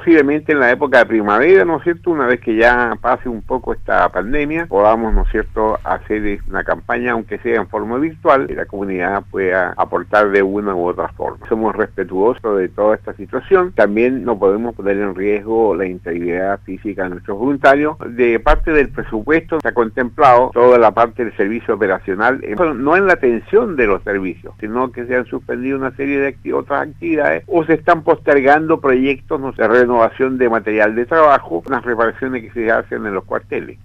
posiblemente en la época de primavera, ¿no es cierto?, una vez que ya pase un poco esta pandemia, podamos, ¿no es cierto?, hacer una campaña, aunque sea en forma virtual, y la comunidad pueda aportar de una u otra forma. Somos respetuosos de toda esta situación. También no podemos poner en riesgo la integridad física de nuestros voluntarios. De parte del presupuesto se ha contemplado toda la parte del servicio operacional, no en la atención de los servicios, sino que se han suspendido una serie de otras actividades o se están postergando proyectos, no sé, de renovación de material de trabajo, unas reparaciones que se hacen en los cuarteles.